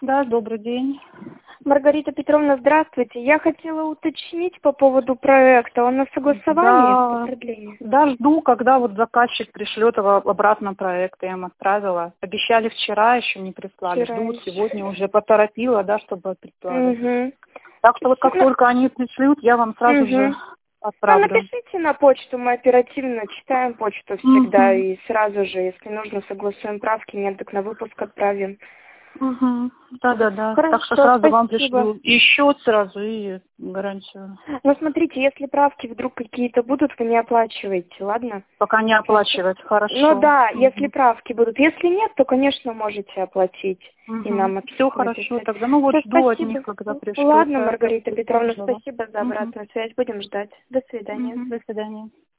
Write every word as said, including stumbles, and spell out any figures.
Да, добрый день. Маргарита Петровна, здравствуйте. Я хотела уточнить по поводу проекта. Он на согласовании, Да, на продление? да, жду, когда вот заказчик пришлет его обратно проект. Я им отправила. Обещали вчера, еще не прислали. Вчера Жду, вот еще. сегодня уже поторопила, да, чтобы прислали. Угу. Так что вот как Ну, только они пришлют, я вам сразу же угу. А отправлю. напишите на почту, мы оперативно читаем почту всегда Угу. и сразу же, если нужно, согласуем правки, нет, так на выпуск отправим. Угу. Да-да-да. Так что Хорошо, сразу вам спасибо. пришлю и счет сразу, и гарантию. Ну, смотрите, если правки вдруг какие-то будут, вы не оплачиваете, ладно? Пока не оплачивать, Ну хорошо. да, если Угу. правки будут. Если нет, то, конечно, можете оплатить и Угу. нам Все хорошо написать. тогда. Ну вот Все, жду от них, спасибо. когда пришлют. Ладно, Хорошо, Маргарита всего Петровна, доброго. спасибо за Угу. обратную связь. Будем ждать. До свидания. Угу. До свидания.